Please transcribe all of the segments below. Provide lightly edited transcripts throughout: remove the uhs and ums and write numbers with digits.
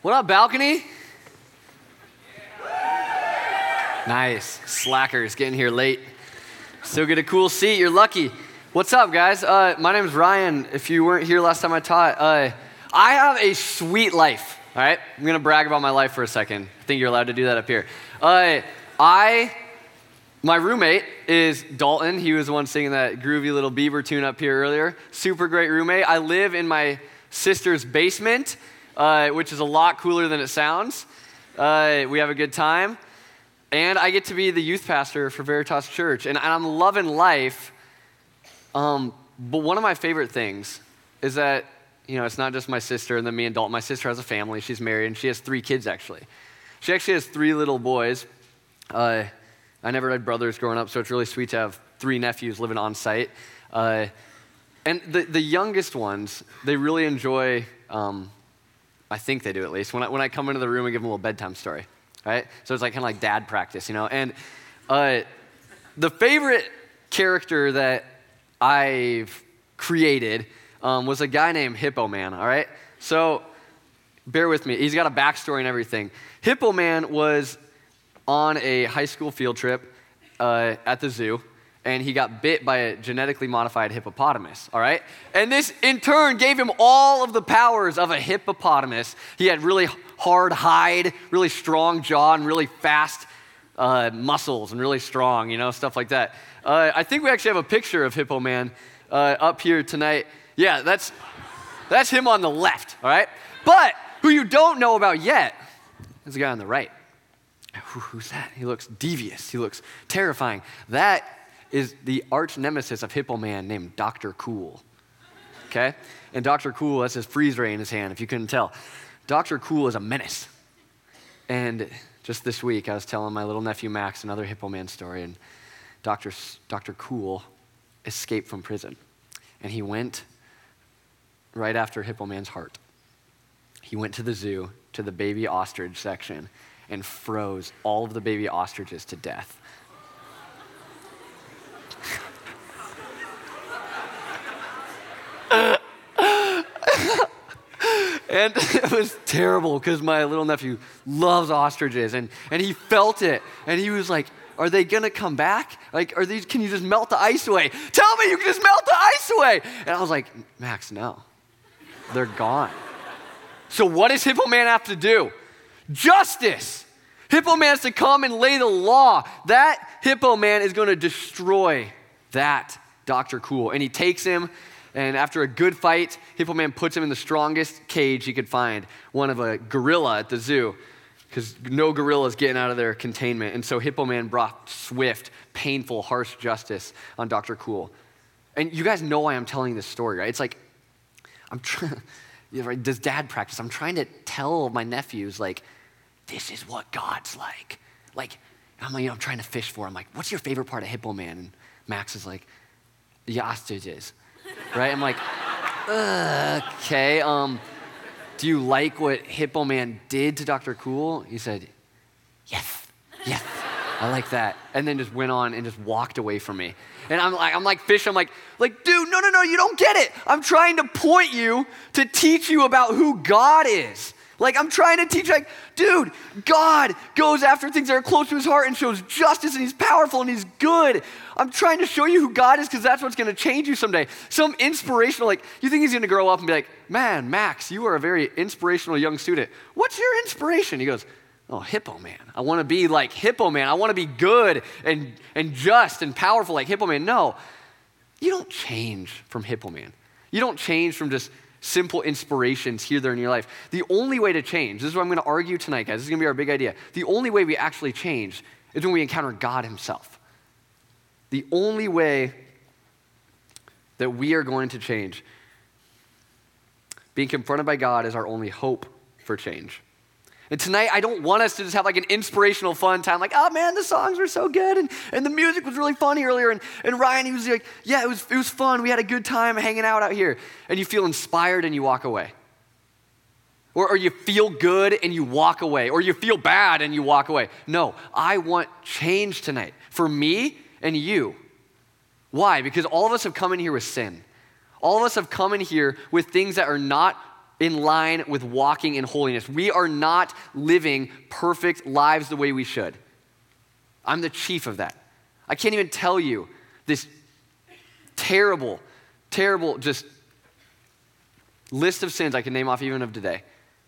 What up, balcony? Nice. Slackers getting here late. Still get a cool seat. You're lucky. What's up, guys? My name is Ryan. If you weren't here last time I taught, I have a sweet life. All right? I'm going to brag about my life for a second. I think you're allowed to do that up here. My roommate is Dalton. He was the one singing that groovy little Bieber tune up here earlier. Super great roommate. I live in my sister's basement, which is a lot cooler than it sounds. We have a good time. And I get to be the youth pastor for Veritas Church. And I'm loving life. But one of my favorite things is that, it's not just my sister and then me and Dalton. My sister has a family. She's married, and she has 3 kids, actually. She actually has 3 little boys. I never had brothers growing up, so it's really sweet to have 3 nephews living on site. And the youngest ones, they really enjoy, I think they do at least, when I come into the room and give them a little bedtime story, right? So it's kind of like dad practice, And the favorite character that I've created was a guy named Hippo Man, all right? So bear with me. He's got a backstory and everything. Hippo Man was on a high school field trip at the zoo, and he got bit by a genetically modified hippopotamus, all right? And this, in turn, gave him all of the powers of a hippopotamus. He had really hard hide, really strong jaw, and really fast muscles, and really strong, stuff like that. I think we actually have a picture of Hippo Man up here tonight. Yeah, that's him on the left, all right? But who you don't know about yet is the guy on the right. Who's that? He looks devious. He looks terrifying. That is the arch nemesis of Hippo Man named Dr. Cool, okay? And Dr. Cool has his freeze ray in his hand, if you couldn't tell. Dr. Cool is a menace. And just this week, I was telling my little nephew Max another Hippo Man story, and Dr. Cool escaped from prison. And he went right after Hippo Man's heart. He went to the zoo, to the baby ostrich section, and froze all of the baby ostriches to death. And it was terrible because my little nephew loves ostriches, and he felt it, and he was like, are they gonna come back? Can you just melt the ice away? Tell me you can just melt the ice away. And I was like, Max, no, they're gone. So what does Hippo Man have to do? Justice. Hippo Man has to come and lay the law. That Hippo Man is going to destroy that Dr. Cool. And he takes him, and after a good fight, Hippo Man puts him in the strongest cage he could find, one of a gorilla at the zoo, because no gorilla is getting out of their containment. And so Hippo Man brought swift, painful, harsh justice on Dr. Cool. And you guys know why I'm telling this story, right? It's like, I'm trying... Does dad practice? I'm trying to tell my nephews, this is what God's like. I'm trying to fish for him. What's your favorite part of Hippo Man? And Max is like, the ostriches, right? I'm like, okay. Do you like what Hippo Man did to Dr. Cool? He said, yes, I like that. And then just went on and just walked away from me. And I'm like fish. I'm like, dude, no, you don't get it. I'm trying to point you to teach you about who God is. I'm trying to teach, dude, God goes after things that are close to his heart and shows justice, and he's powerful and he's good. I'm trying to show you who God is because that's what's going to change you someday. Some inspirational, you think he's going to grow up and be like, man, Max, you are a very inspirational young student. What's your inspiration? He goes, oh, Hippo Man. I want to be like Hippo Man. I want to be good and just and powerful like Hippo Man. No, you don't change from Hippo Man. You don't change from just simple inspirations here, there in your life. The only way to change, this is what I'm going to argue tonight, guys. This is going to be our big idea. The only way we actually change is when we encounter God himself. The only way that we are going to change, being confronted by God, is our only hope for change. And tonight, I don't want us to just have an inspirational fun time, oh man, the songs were so good, and the music was really funny earlier, and Ryan, he was like, yeah, it was fun, we had a good time hanging out here, and you feel inspired and you walk away. Or you feel good and you walk away, or you feel bad and you walk away. No, I want change tonight for me and you. Why? Because all of us have come in here with sin. All of us have come in here with things that are not in line with walking in holiness. We are not living perfect lives the way we should. I'm the chief of that. I can't even tell you this terrible just list of sins I can name off even of today.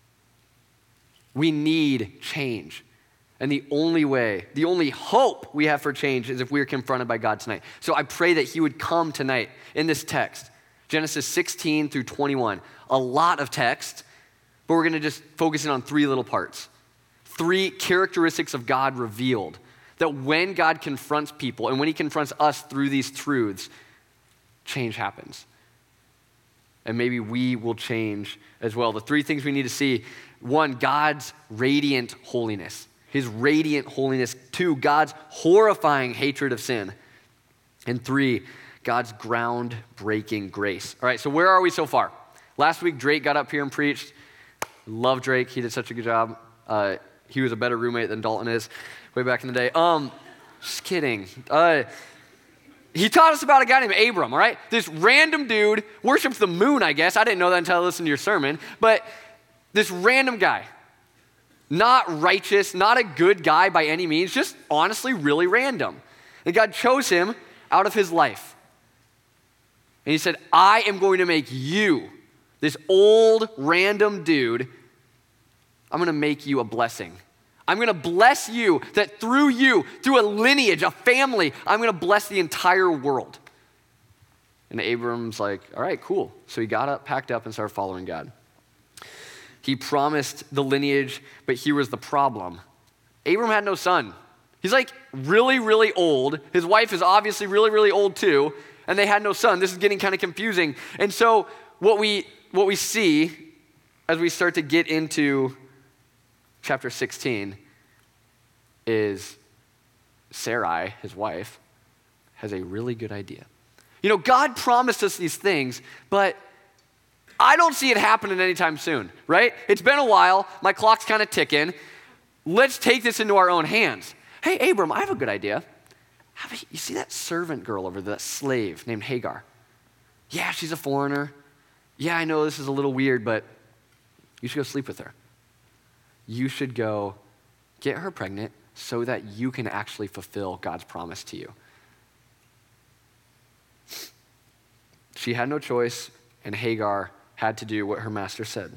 We need change. And the only way, the only hope we have for change is if we are confronted by God tonight. So I pray that he would come tonight in this text, Genesis 16 through 21. A lot of text, but we're going to just focus in on three little parts. Three characteristics of God revealed. That when God confronts people and when he confronts us through these truths, change happens. And maybe we will change as well. The three things we need to see: one, God's radiant holiness. His radiant holiness. Two, God's horrifying hatred of sin. And three, God's ground-breaking grace. All right, so where are we so far? Last week, Drake got up here and preached. Love Drake. He did such a good job. He was a better roommate than Dalton is way back in the day. Just kidding. He taught us about a guy named Abram, all right? This random dude worships the moon, I guess. I didn't know that until I listened to your sermon. But this random guy, not righteous, not a good guy by any means, just honestly really random. And God chose him out of his life. And he said, I am going to make you, this old random dude, I'm going to make you a blessing. I'm going to bless you, that through you, through a lineage, a family, I'm going to bless the entire world. And Abram's like, all right, cool. So he got up, packed up, and started following God. He promised the lineage, but here was the problem. Abram had no son. He's like really, really old. His wife is obviously really, really old too, and they had no son. This is getting kind of confusing. And so what we see as we start to get into chapter 16 is Sarai, his wife, has a really good idea. You know, God promised us these things, but I don't see it happening anytime soon, right? It's been a while. My clock's kind of ticking. Let's take this into our own hands. Hey, Abram, I have a good idea. You see that servant girl over there, that slave named Hagar? Yeah, she's a foreigner. Yeah, I know this is a little weird, but you should go sleep with her. You should go get her pregnant so that you can actually fulfill God's promise to you. She had no choice, and Hagar had to do what her master said.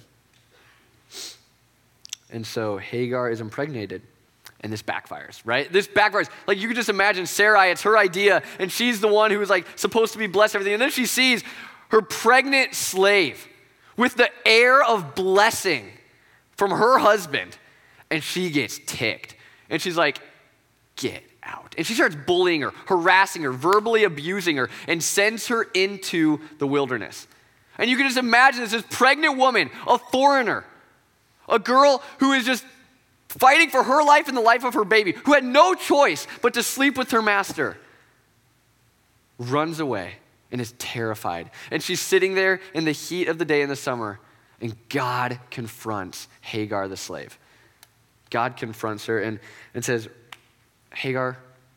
And so Hagar is impregnated, and this backfires, right? This backfires. Like, you can just imagine Sarai, it's her idea, and she's the one who was like supposed to be blessed everything. And then she sees her pregnant slave with the air of blessing from her husband, and she gets ticked. And she's like, get out. And she starts bullying her, harassing her, verbally abusing her, and sends her into the wilderness. And you can just imagine this pregnant woman, a foreigner, a girl who is just fighting for her life and the life of her baby, who had no choice but to sleep with her master, runs away and is terrified. And she's sitting there in the heat of the day in the summer, and God confronts Hagar, the slave. God confronts her and says, Hagar,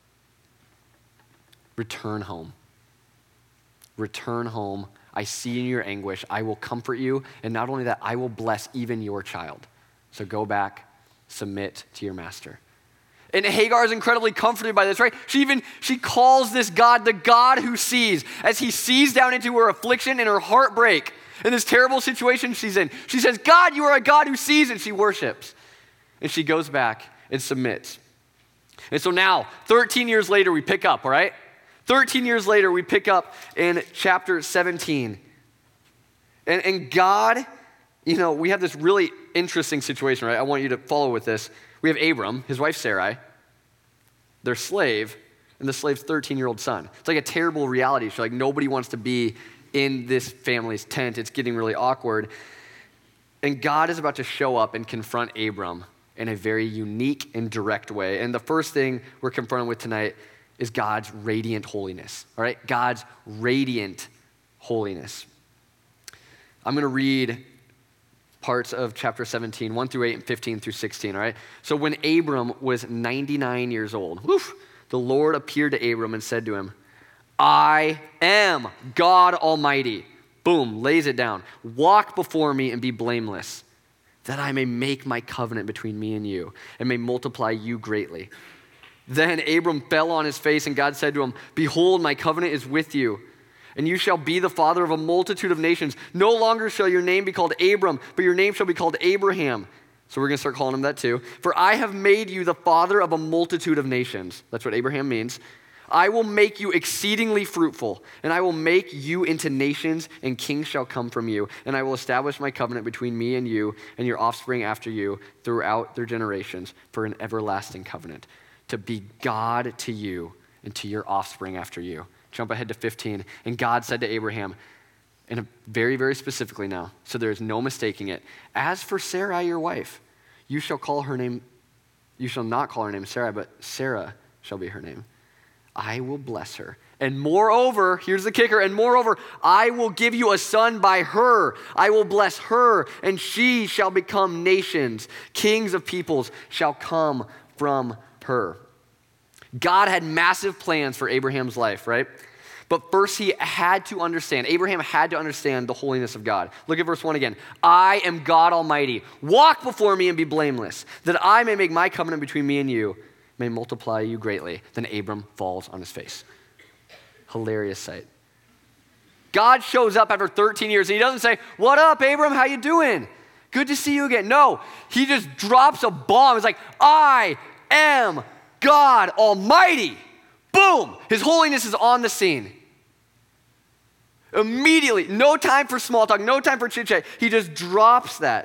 return home. Return home. I see in your anguish. I will comfort you. And not only that, I will bless even your child. So go back, submit to your master. And Hagar is incredibly comforted by this, right? She calls this God the God who sees, as he sees down into her affliction and her heartbreak in this terrible situation she's in. She says, God, you are a God who sees, and she worships. And she goes back and submits. And so now, 13 years later, we pick up, all right? 13 years later, we pick up in chapter 17. And God, you know, we have this really interesting situation, right? I want you to follow with this. We have Abram, his wife Sarai, their slave, and the slave's 13-year-old son. It's like a terrible reality show. Like, nobody wants to be in this family's tent. It's getting really awkward. And God is about to show up and confront Abram in a very unique and direct way. And the first thing we're confronted with tonight is God's radiant holiness, all right? God's radiant holiness. I'm going to read parts of chapter 17, 1 through 8, and 15 through 16, all right? So when Abram was 99 years old, the Lord appeared to Abram and said to him, I am God Almighty. Boom, lays it down. Walk before me and be blameless, that I may make my covenant between me and you and may multiply you greatly. Then Abram fell on his face, and God said to him, behold, my covenant is with you, and you shall be the father of a multitude of nations. No longer shall your name be called Abram, but your name shall be called Abraham. So we're going to start calling him that too. For I have made you the father of a multitude of nations. That's what Abraham means. I will make you exceedingly fruitful, and I will make you into nations, and kings shall come from you. And I will establish my covenant between me and you and your offspring after you throughout their generations for an everlasting covenant, to be God to you and to your offspring after you. Jump ahead to 15. And God said to Abraham, and very, very specifically now, so there is no mistaking it, as for Sarai, your wife, you shall not call her name Sarai, but Sarah shall be her name. I will bless her. And moreover, here's the kicker, and moreover, I will give you a son by her. I will bless her, and she shall become nations. Kings of peoples shall come from her. God had massive plans for Abraham's life, right? But first Abraham had to understand the holiness of God. Look at verse 1 again. I am God Almighty. Walk before me and be blameless, that I may make my covenant between me and you, may multiply you greatly. Then Abram falls on his face. Hilarious sight. God shows up after 13 years, and he doesn't say, what up, Abram? How you doing? Good to see you again. No, he just drops a bomb. It's like, I am God Almighty. Boom! His holiness is on the scene. Immediately, no time for small talk, no time for chit-chat. He just drops that.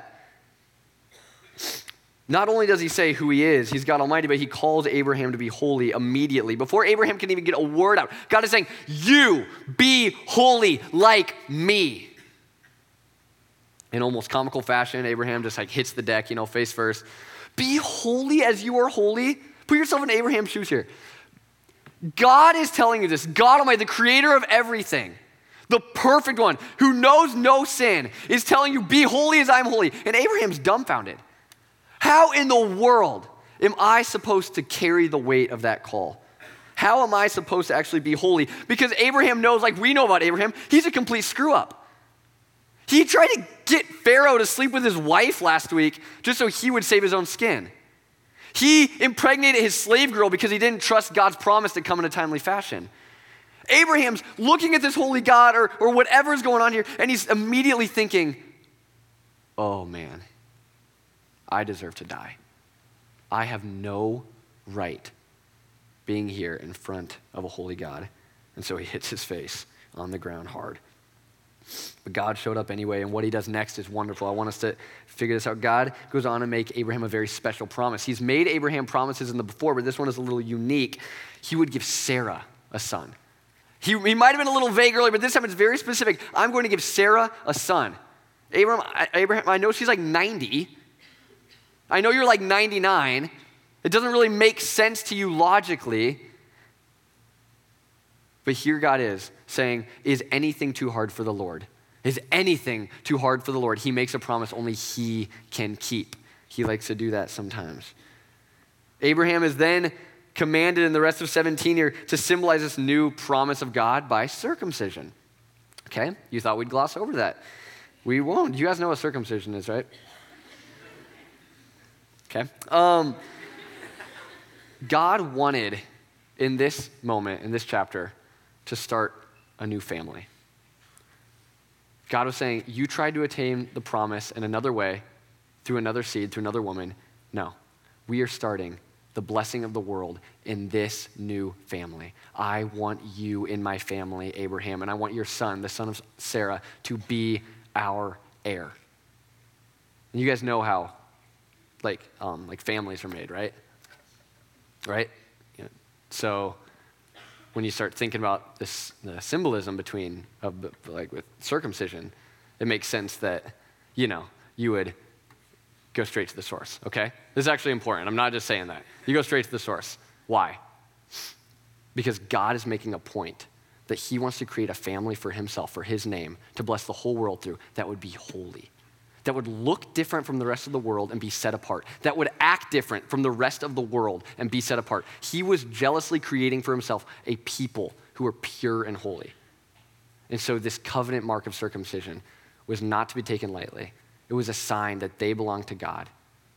Not only does he say who he is, he's God Almighty, but he calls Abraham to be holy immediately. Before Abraham can even get a word out, God is saying, you be holy like me. In almost comical fashion, Abraham just like hits the deck, face first. Be holy as you are holy. Put yourself in Abraham's shoes here. God is telling you this. God Almighty, the creator of everything, the perfect one who knows no sin, is telling you, be holy as I'm holy. And Abraham's dumbfounded. How in the world am I supposed to carry the weight of that call? How am I supposed to actually be holy? Because Abraham knows, like we know about Abraham, he's a complete screw up. He tried to get Pharaoh to sleep with his wife last week just so he would save his own skin. He impregnated his slave girl because he didn't trust God's promise to come in a timely fashion. Abraham's looking at this holy God or whatever's going on here, and he's immediately thinking, oh man, I deserve to die. I have no right being here in front of a holy God. And so he hits his face on the ground hard. But God showed up anyway, and what he does next is wonderful. I want us to figure this out. God goes on to make Abraham a very special promise. He's made Abraham promises in the before, but this one is a little unique. He would give Sarah a son. He might have been a little vague earlier, but this time it's very specific. I'm going to give Sarah a son. Abraham, I know she's like 90. I know you're like 99. It doesn't really make sense to you logically. But here God is saying, is anything too hard for the Lord? Is anything too hard for the Lord? He makes a promise only he can keep. He likes to do that sometimes. Abraham is then commanded in the rest of 17 here to symbolize this new promise of God by circumcision. Okay? You thought we'd gloss over that. We won't. You guys know what circumcision is, right? Okay. God wanted in this moment, in this chapter, to start a new family. God was saying, you tried to attain the promise in another way, through another seed, through another woman. No, we are starting the blessing of the world in this new family. I want you in my family, Abraham, and I want your son, the son of Sarah, to be our heir. And you guys know how like families are made, right? Right? Yeah. So when you start thinking about this, the symbolism with circumcision, it makes sense that, you would go straight to the source, okay? This is actually important. I'm not just saying that. You go straight to the source. Why? Because God is making a point that he wants to create a family for himself, for his name, to bless the whole world through, that would be holy, that would look different from the rest of the world and be set apart, that would act different from the rest of the world and be set apart. He was jealously creating for himself a people who are pure and holy. And so this covenant mark of circumcision was not to be taken lightly. It was a sign that they belonged to God.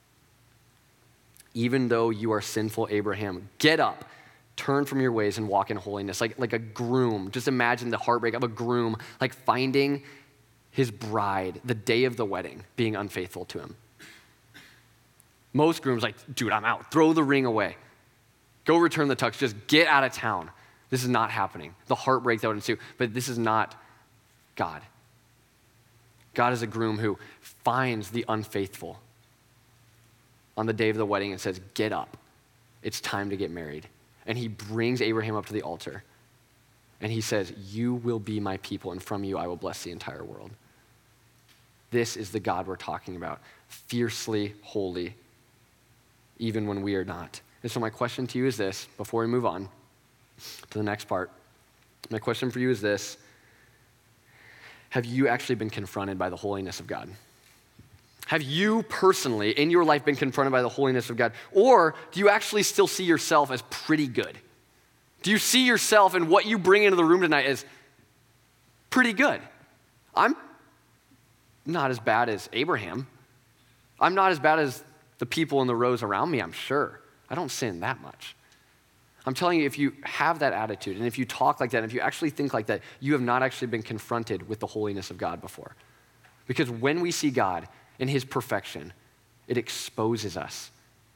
Even though you are sinful, Abraham, get up, turn from your ways and walk in holiness. Like a groom. Just imagine the heartbreak of a groom, like finding his bride the day of the wedding, being unfaithful to him. Most grooms like, dude, I'm out. Throw the ring away. Go return the tux. Just get out of town. This is not happening. The heartbreak that would ensue. But this is not God. God is a groom who finds the unfaithful on the day of the wedding and says, get up. It's time to get married. And he brings Abraham up to the altar. And he says, you will be my people, and from you I will bless the entire world. This is the God we're talking about. Fiercely holy, even when we are not. And so my question to you is this, before we move on to the next part. My question for you is this. Have you actually been confronted by the holiness of God? Have you personally, in your life, been confronted by the holiness of God? Or do you actually still see yourself as pretty good? Do you see yourself and what you bring into the room tonight as pretty good? I'm not as bad as Abraham. I'm not as bad as the people in the rows around me, I'm sure. I don't sin that much. I'm telling you, if you have that attitude, and if you talk like that, and if you actually think like that, you have not actually been confronted with the holiness of God before. Because when we see God in his perfection, it exposes us.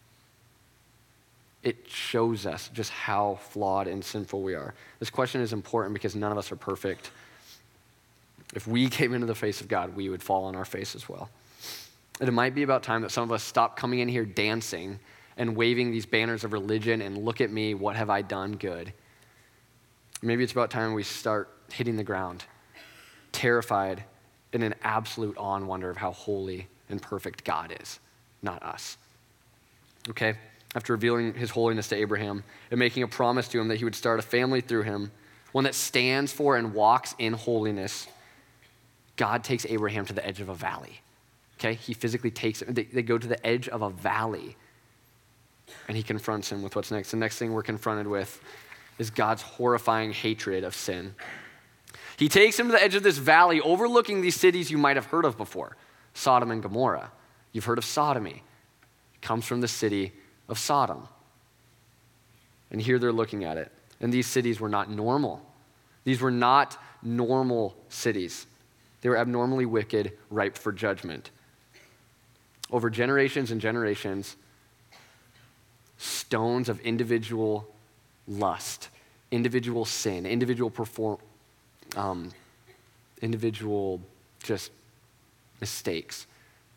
It shows us just how flawed and sinful we are. This question is important because none of us are perfect. If we came into the face of God, we would fall on our face as well. And it might be about time that some of us stop coming in here dancing and waving these banners of religion and look at me, what have I done good? Maybe it's about time we start hitting the ground, terrified in an absolute awe and wonder of how holy and perfect God is, not us. Okay? After revealing his holiness to Abraham and making a promise to him that he would start a family through him, one that stands for and walks in holiness, God takes Abraham to the edge of a valley. Okay? He physically takes him. They go to the edge of a valley, and he confronts him with what's next. The next thing we're confronted with is God's horrifying hatred of sin. He takes him to the edge of this valley, overlooking these cities you might have heard of before, Sodom and Gomorrah. You've heard of sodomy. It comes from the city of Sodom. And here they're looking at it. And these cities were not normal. These were not normal cities. They were abnormally wicked, ripe for judgment. Over generations and generations, stones of individual lust, individual sin, individual just mistakes,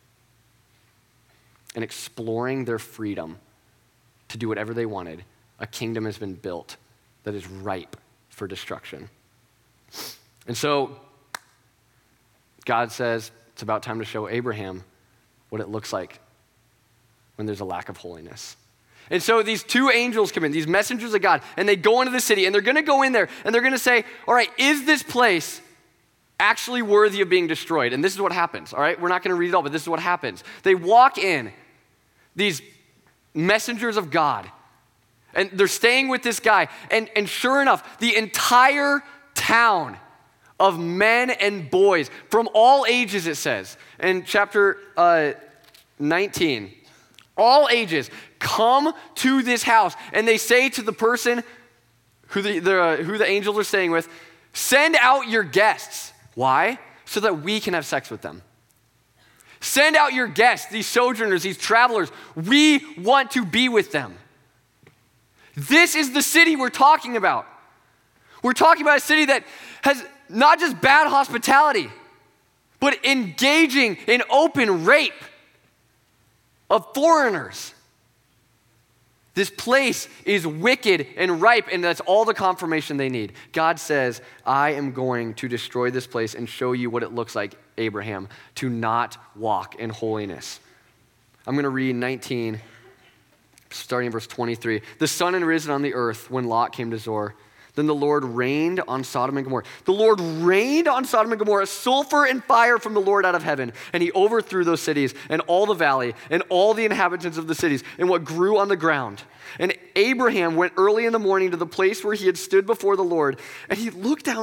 and exploring their freedom to do whatever they wanted, a kingdom has been built that is ripe for destruction. And so God says it's about time to show Abraham what it looks like when there's a lack of holiness. And so these two angels come in, these messengers of God, and they go into the city, and they're going to go in there, and they're going to say, all right, is this place actually worthy of being destroyed? And this is what happens, all right? We're not going to read it all, but this is what happens. They walk in, these messengers of God, and they're staying with this guy, and sure enough, the entire town of men and boys from all ages, it says, in chapter 19, all ages come to this house, and they say to the person who the angels are staying with, send out your guests. Why? So that we can have sex with them. Send out your guests, these sojourners, these travelers. We want to be with them. This is the city we're talking about. We're talking about a city that has not just bad hospitality, but engaging in open rape of foreigners. This place is wicked and ripe, and that's all the confirmation they need. God says, I am going to destroy this place and show you what it looks like, Abraham, to not walk in holiness. I'm going to read 19, starting in verse 23. The sun had risen on the earth when Lot came to Zoar. Then the Lord rained on Sodom and Gomorrah. The Lord rained on Sodom and Gomorrah sulfur and fire from the Lord out of heaven. And he overthrew those cities and all the valley and all the inhabitants of the cities and what grew on the ground. And Abraham went early in the morning to the place where he had stood before the Lord. And he looked down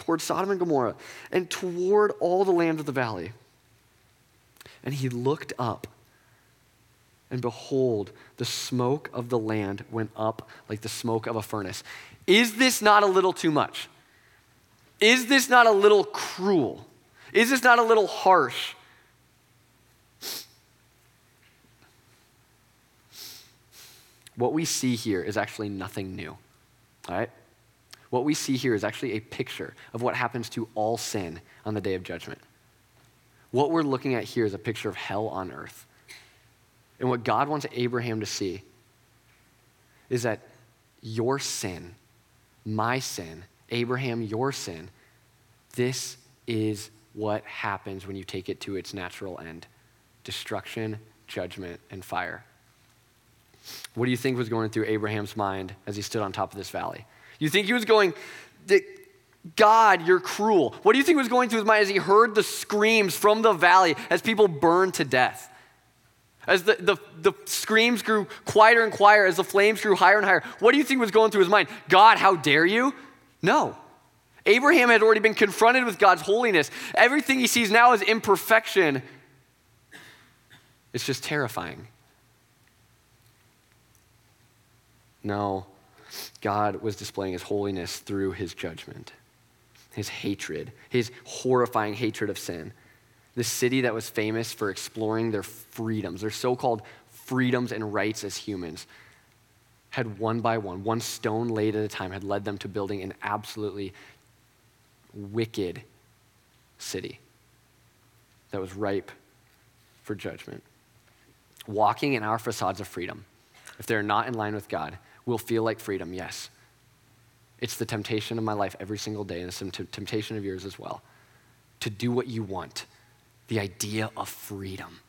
toward Sodom and Gomorrah and toward all the land of the valley. And he looked up, and behold, the smoke of the land went up like the smoke of a furnace. Is this not a little too much? Is this not a little cruel? Is this not a little harsh? What we see here is actually nothing new, all right? What we see here is actually a picture of what happens to all sin on the day of judgment. What we're looking at here is a picture of hell on earth. And what God wants Abraham to see is that your sin, my sin, Abraham, your sin, this is what happens when you take it to its natural end: destruction, judgment, and fire. What do you think was going through Abraham's mind as he stood on top of this valley? You think he was going, God, you're cruel. What do you think was going through his mind as he heard the screams from the valley as people burned to death? As the screams grew quieter and quieter, as the flames grew higher and higher, what do you think was going through his mind? God, how dare you? No. Abraham had already been confronted with God's holiness. Everything he sees now is imperfection. It's just terrifying. No, God was displaying his holiness through his judgment, his hatred, his horrifying hatred of sin. The city that was famous for exploring their freedoms, their so-called freedoms and rights as humans, had one by one stone laid at a time, had led them to building an absolutely wicked city that was ripe for judgment. Walking in our facades of freedom, if they're not in line with God, will feel like freedom, yes. It's the temptation of my life every single day, and it's the temptation of yours as well, to do what you want, the idea of freedom.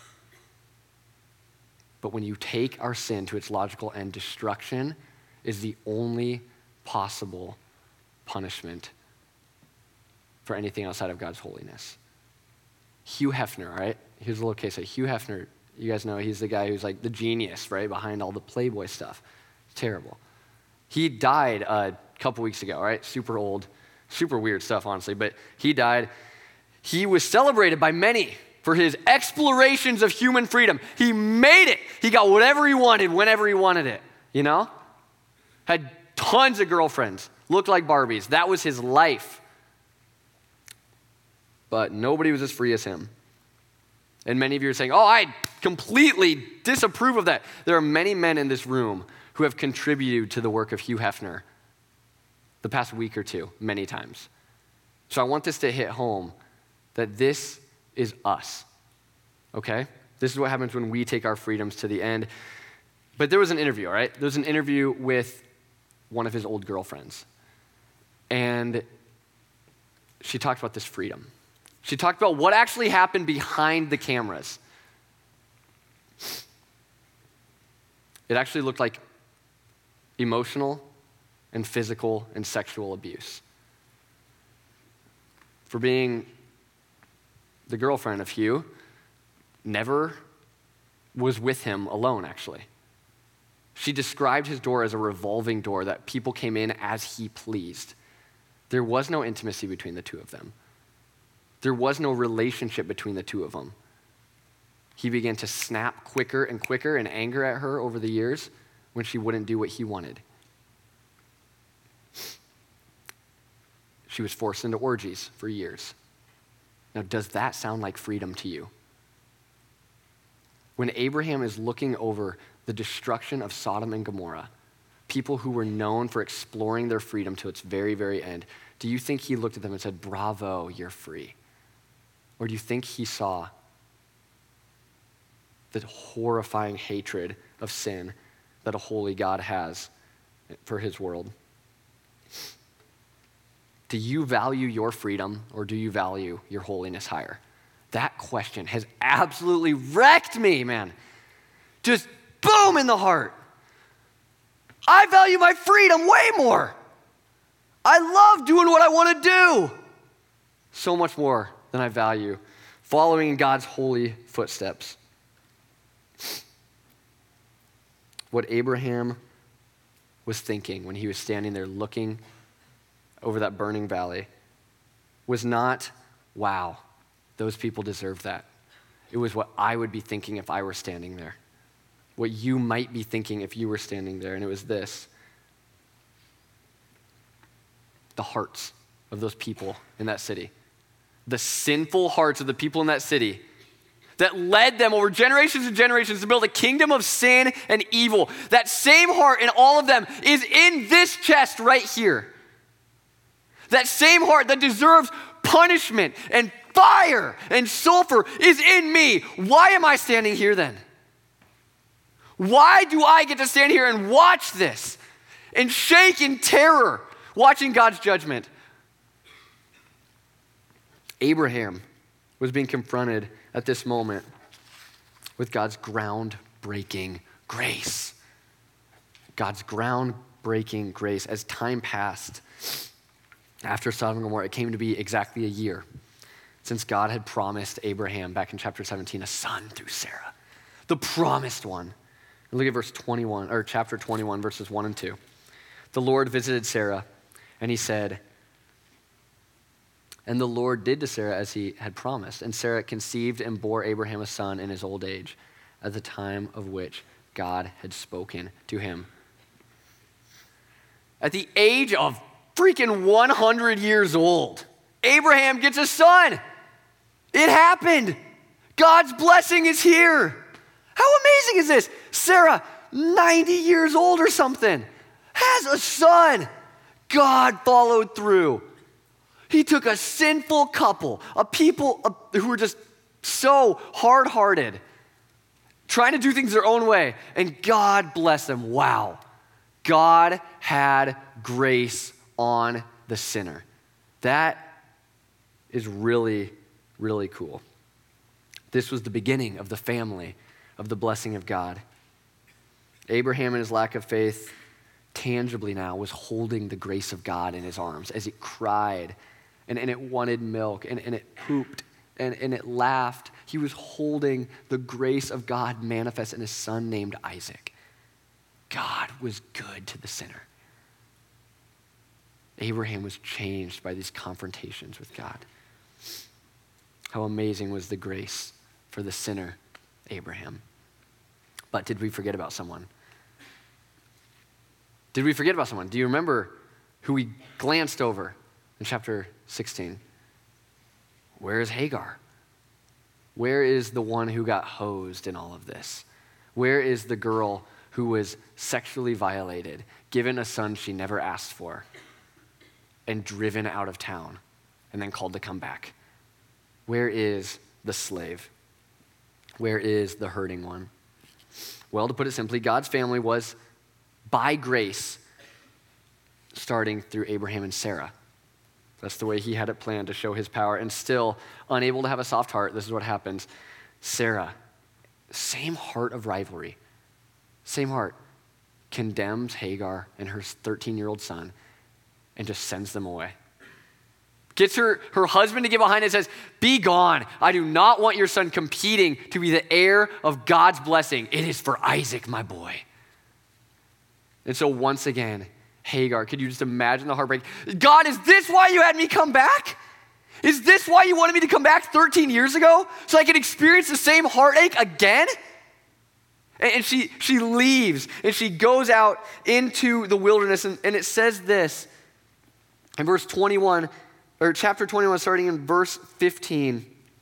But when you take our sin to its logical end, destruction is the only possible punishment for anything outside of God's holiness. Hugh Hefner, all right? Here's a little case study. Hugh Hefner, you guys know he's the guy who's like the genius, right, behind all the Playboy stuff. Terrible. He died a couple weeks ago, right? Super old, super weird stuff, honestly, but he died. He was celebrated by many for his explorations of human freedom. He made it. He got whatever he wanted, whenever he wanted it, you know? Had tons of girlfriends, looked like Barbies. That was his life. But nobody was as free as him. And many of you are saying, oh, I completely disapprove of that. There are many men in this room who have contributed to the work of Hugh Hefner the past week or two, many times. So I want this to hit home that this is us, okay? This is what happens when we take our freedoms to the end. But there was an interview, all right? There was an interview with one of his old girlfriends. And she talked about this freedom. She talked about what actually happened behind the cameras. It actually looked like emotional and physical and sexual abuse. For being the girlfriend of Hugh, never was with him alone, actually. She described his door as a revolving door that people came in as he pleased. There was no intimacy between the two of them. There was no relationship between the two of them. He began to snap quicker and quicker in anger at her over the years when she wouldn't do what he wanted. She was forced into orgies for years. Now, does that sound like freedom to you? When Abraham is looking over the destruction of Sodom and Gomorrah, people who were known for exploring their freedom to its very, very end, do you think he looked at them and said, bravo, you're free? Or do you think he saw the horrifying hatred of sin that a holy God has for his world? Do you value your freedom or do you value your holiness higher? That question has absolutely wrecked me, man. Just boom in the heart. I value my freedom way more. I love doing what I want to do so much more than I value following in God's holy footsteps. What Abraham was thinking when he was standing there looking over that burning valley was not, wow, those people deserve that. It was what I would be thinking if I were standing there. What you might be thinking if you were standing there. And it was this: the hearts of those people in that city. The sinful hearts of the people in that city that led them over generations and generations to build a kingdom of sin and evil. That same heart in all of them is in this chest right here. That same heart that deserves punishment and fire and sulfur is in me. Why am I standing here then? Why do I get to stand here and watch this and shake in terror watching God's judgment? Abraham was being confronted at this moment with God's groundbreaking grace. God's groundbreaking grace. As time passed after Sodom and Gomorrah, it came to be exactly a year since God had promised Abraham back in chapter 17 a son through Sarah, the promised one. And look at verse 21, or chapter 21, verses 1 and 2. The Lord visited Sarah, and he said, and the Lord did to Sarah as he had promised. And Sarah conceived and bore Abraham a son in his old age, at the time of which God had spoken to him. At the age of freaking 100 years old, Abraham gets a son. It happened. God's blessing is here. How amazing is this? Sarah, 90 years old or something, has a son. God followed through. He took a sinful couple, a people who were just so hard-hearted, trying to do things their own way, and God blessed them. Wow. God had grace on the sinner. That is really, really cool. This was the beginning of the family of the blessing of God. Abraham, in his lack of faith, tangibly now was holding the grace of God in his arms as it cried and it wanted milk and it pooped and it laughed. He was holding the grace of God manifest in his son named Isaac. God was good to the sinner. Abraham was changed by these confrontations with God. How amazing was the grace for the sinner, Abraham. But did we forget about someone? Did we forget about someone? Do you remember who we glanced over in chapter 16? Where is Hagar? Where is the one who got hosed in all of this? Where is the girl who was sexually violated, given a son she never asked for, and driven out of town, and then called to come back? Where is the slave? Where is the hurting one? Well, to put it simply, God's family was, by grace, starting through Abraham and Sarah. That's the way he had it planned to show his power. And still, unable to have a soft heart, this is what happens. Sarah, same heart of rivalry, same heart, condemns Hagar and her 13-year-old son and just sends them away. Gets her husband to get behind it and says, be gone. I do not want your son competing to be the heir of God's blessing. It is for Isaac, my boy. And so once again, Hagar, could you just imagine the heartbreak? God, is this why you had me come back? Is this why you wanted me to come back 13 years ago? So I could experience the same heartache again? And she leaves and she goes out into the wilderness and it says this in verse 21, or chapter 21, starting in verse 15.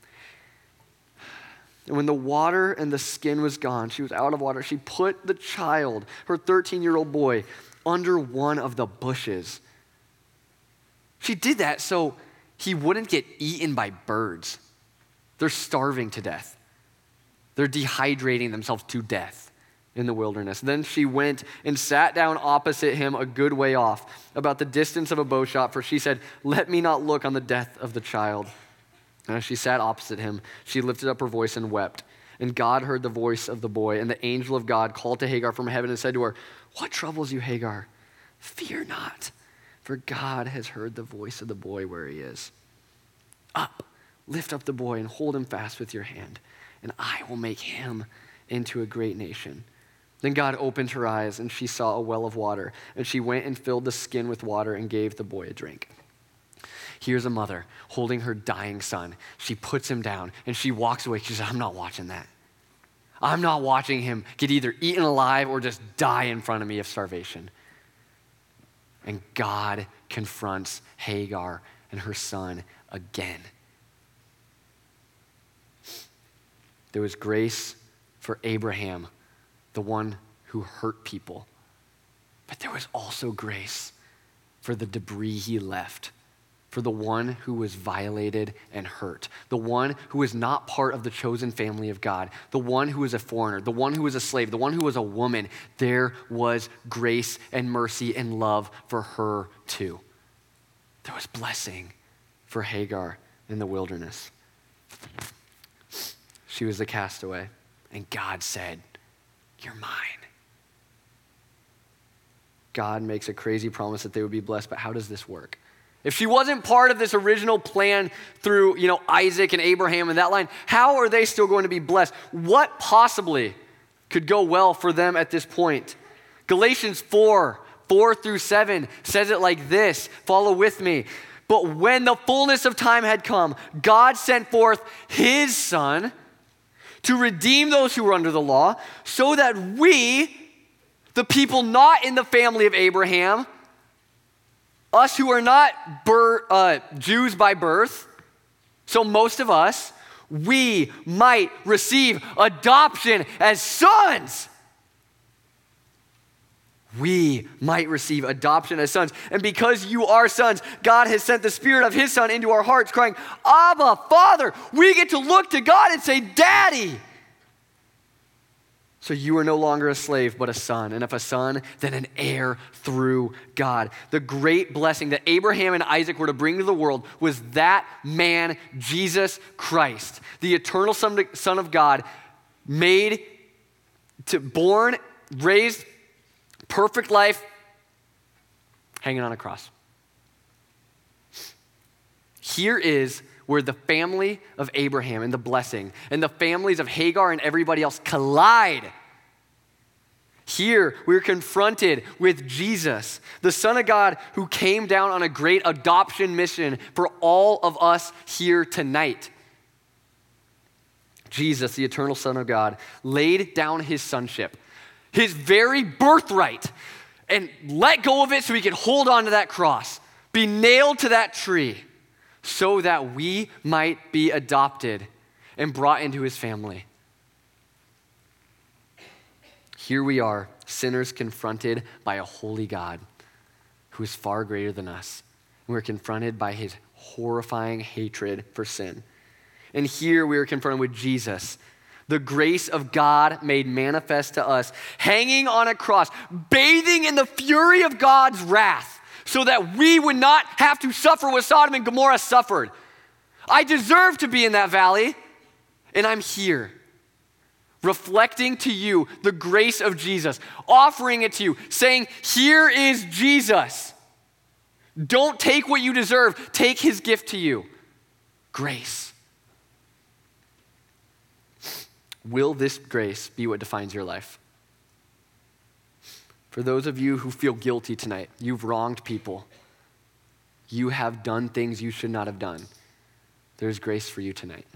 And when the water and the skin was gone, she was out of water, she put the child, her 13-year-old boy, under one of the bushes. She did that so he wouldn't get eaten by birds. They're starving to death. They're dehydrating themselves to death in the wilderness. Then she went and sat down opposite him a good way off, about the distance of a bow shot, for she said, let me not look on the death of the child. And as she sat opposite him, she lifted up her voice and wept. And God heard the voice of the boy, and the angel of God called to Hagar from heaven and said to her, what troubles you, Hagar? Fear not, for God has heard the voice of the boy where he is. Up, lift up the boy and hold him fast with your hand, and I will make him into a great nation. Then God opened her eyes, and she saw a well of water, and she went and filled the skin with water and gave the boy a drink. Here's a mother holding her dying son. She puts him down and she walks away. She says, I'm not watching that. I'm not watching him get either eaten alive or just die in front of me of starvation. And God confronts Hagar and her son again. There was grace for Abraham, the one who hurt people. But there was also grace for the debris he left, for the one who was violated and hurt, the one who was not part of the chosen family of God, the one who was a foreigner, the one who was a slave, the one who was a woman. There was grace and mercy and love for her too. There was blessing for Hagar in the wilderness. She was the castaway, and God said, "You're mine." God makes a crazy promise that they would be blessed, but how does this work? If she wasn't part of this original plan through, Isaac and Abraham and that line, how are they still going to be blessed? What possibly could go well for them at this point? Galatians 4:4-7 says it like this. Follow with me. But when the fullness of time had come, God sent forth his son to redeem those who were under the law, so that we, the people not in the family of Abraham, us who are not Jews by birth, so most of us, we might receive adoption as sons. We might receive adoption as sons. And because you are sons, God has sent the Spirit of his Son into our hearts, crying, "Abba, Father." We get to look to God and say, "Daddy." So you are no longer a slave, but a son. And if a son, then an heir through God. The great blessing that Abraham and Isaac were to bring to the world was that man, Jesus Christ, the eternal Son of God, born, raised, perfect life, hanging on a cross. Here is where the family of Abraham and the blessing and the families of Hagar and everybody else collide. Here, we're confronted with Jesus, the Son of God who came down on a great adoption mission for all of us here tonight. Jesus, the eternal Son of God, laid down his sonship, his very birthright, and let go of it so he could hold on to that cross, be nailed to that tree, so that we might be adopted and brought into his family. Here we are, sinners confronted by a holy God who is far greater than us. And we're confronted by his horrifying hatred for sin. And here we are confronted with Jesus, the grace of God made manifest to us, hanging on a cross, bathing in the fury of God's wrath, so that we would not have to suffer what Sodom and Gomorrah suffered. I deserve to be in that valley, and I'm here, reflecting to you the grace of Jesus, offering it to you, saying, "Here is Jesus. Don't take what you deserve. Take his gift to you, grace." Will this grace be what defines your life? For those of you who feel guilty tonight, you've wronged people. You have done things you should not have done. There's grace for you tonight.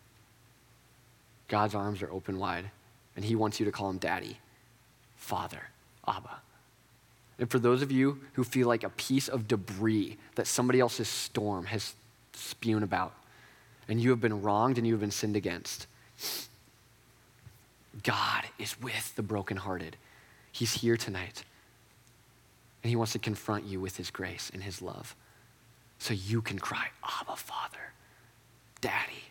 God's arms are open wide, and he wants you to call him Daddy, Father, Abba. And for those of you who feel like a piece of debris that somebody else's storm has spewed about, and you have been wronged and you have been sinned against, God is with the brokenhearted. He's here tonight, and he wants to confront you with his grace and his love so you can cry, "Abba, Father, Daddy."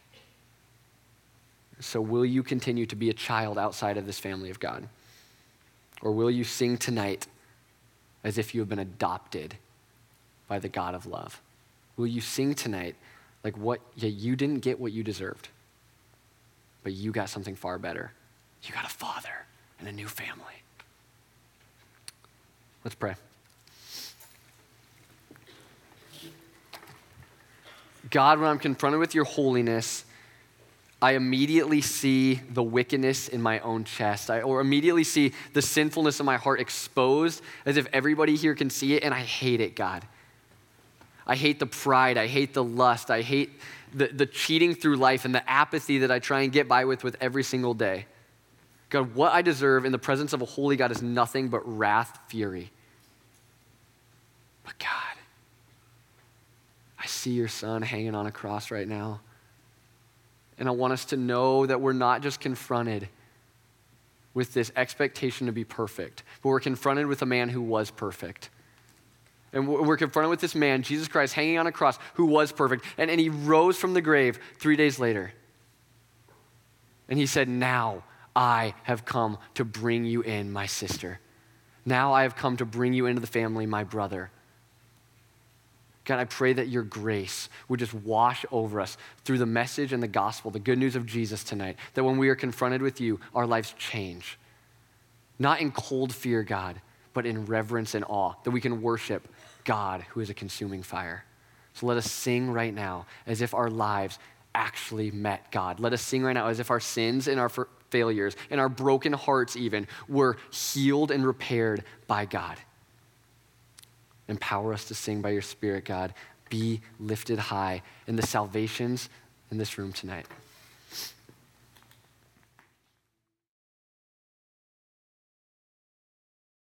So will you continue to be a child outside of this family of God? Or will you sing tonight as if you have been adopted by the God of love? Will you sing tonight like you didn't get what you deserved, but you got something far better? You got a father and a new family. Let's pray. God, when I'm confronted with your holiness, I immediately see the wickedness in my own chest, or immediately see the sinfulness of my heart exposed as if everybody here can see it, and I hate it, God. I hate the pride. I hate the lust. I hate the cheating through life and the apathy that I try and get by with every single day. God, what I deserve in the presence of a holy God is nothing but wrath, fury. But God, I see your son hanging on a cross right now. And I want us to know that we're not just confronted with this expectation to be perfect, but we're confronted with a man who was perfect. And we're confronted with this man, Jesus Christ, hanging on a cross, who was perfect. And he rose from the grave 3 days later. And he said, now I have come to bring you in, my sister. Now I have come to bring you into the family, my brother. God, I pray that your grace would just wash over us through the message and the gospel, the good news of Jesus tonight, that when we are confronted with you, our lives change. Not in cold fear, God, but in reverence and awe, that we can worship God who is a consuming fire. So let us sing right now as if our lives actually met God. Let us sing right now as if our sins and our failures and our broken hearts even were healed and repaired by God. Empower us to sing by your Spirit, God. Be lifted high in the salvations in this room tonight.